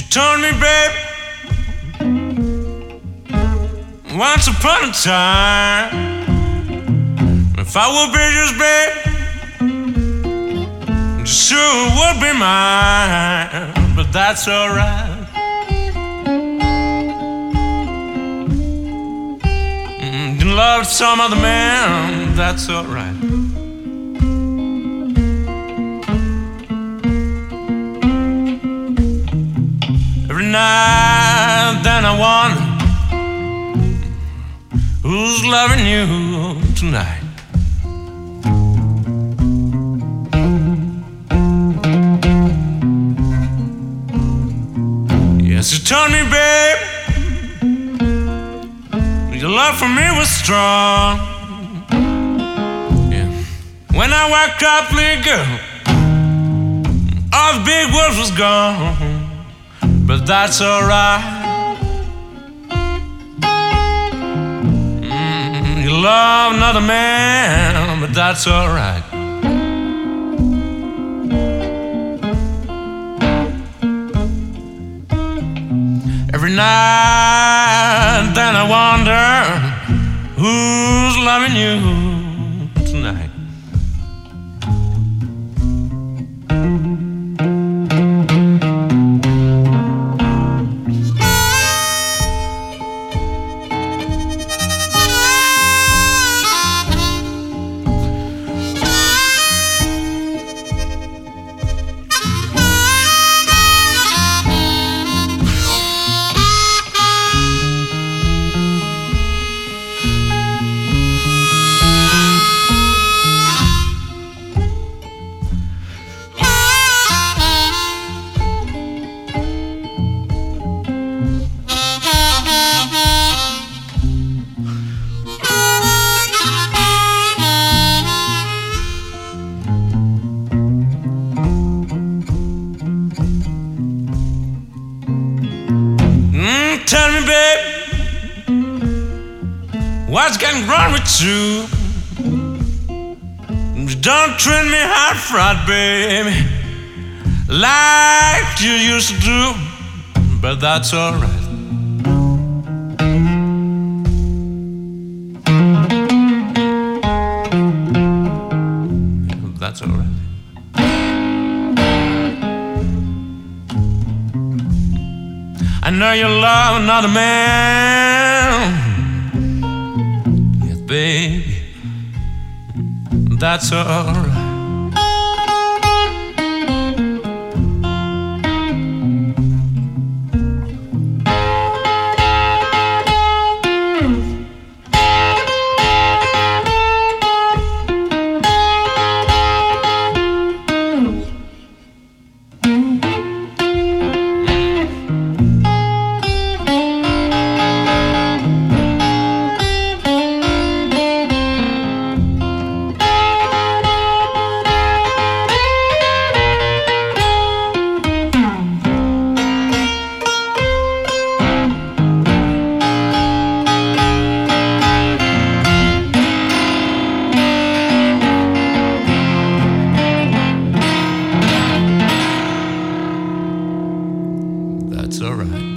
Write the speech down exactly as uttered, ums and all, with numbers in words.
told me, babe, once upon a time, if I would be yours, babe, sure would be mine, but that's alright. Mm, you loved some other man, that's alright. Every night then I wonder who's loving you tonight. Yes, you told me, babe, your love for me was strong. Yeah. When I woke up, little girl, all the big world was gone. But that's alright. Mm, you love another man, but that's alright. Every night then I wonder who's loving you tonight. Tell me, babe, what's getting wrong with you? Don't treat me hot fried, baby, like you used to do, but that's alright. That's alright. I know you love another man. Yes, baby, that's alright. That's alright.